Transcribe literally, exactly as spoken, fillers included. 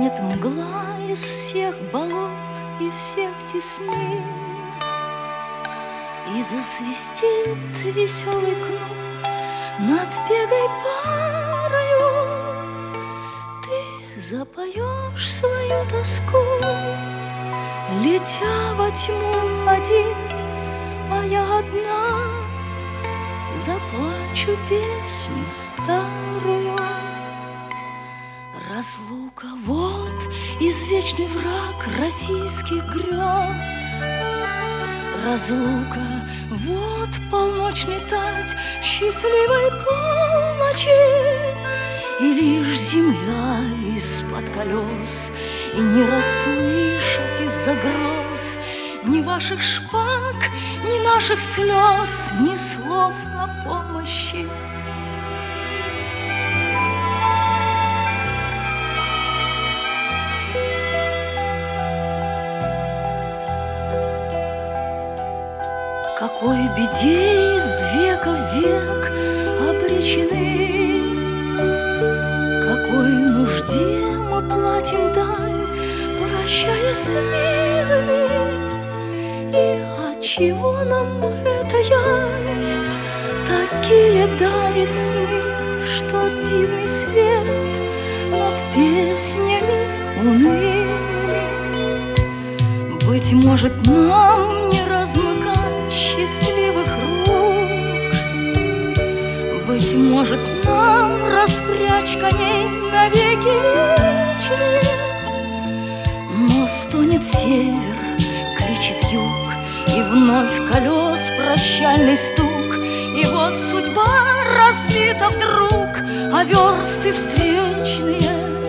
Нагонит мгла из всех болот и всех теснин, и засвистит веселый кнут над пегой парою. Ты запоешь свою тоску, летя во тьму один, а я одна заплачу песню старую. Разлука — вот извечный враг российских грез. Разлука — вот полночный тать в счастливой полночи. И лишь земля из-под колес, и не расслышать из-за гроз ни ваших шпаг, ни наших слез, ни слов о помощи. Какой беде из века в век обречены, какой нужде мы платим дань, прощаясь с милыми. И отчего нам эта явь такие дарит сны, что дивный свет над песнями унылыми? Быть может, нам не размыкать счастливых рук, быть может, нам распрячь коней навеки вечные. Но стонет север, кричит юг, и вновь колес прощальный стук. И вот судьба разбита вдруг, а версты встречные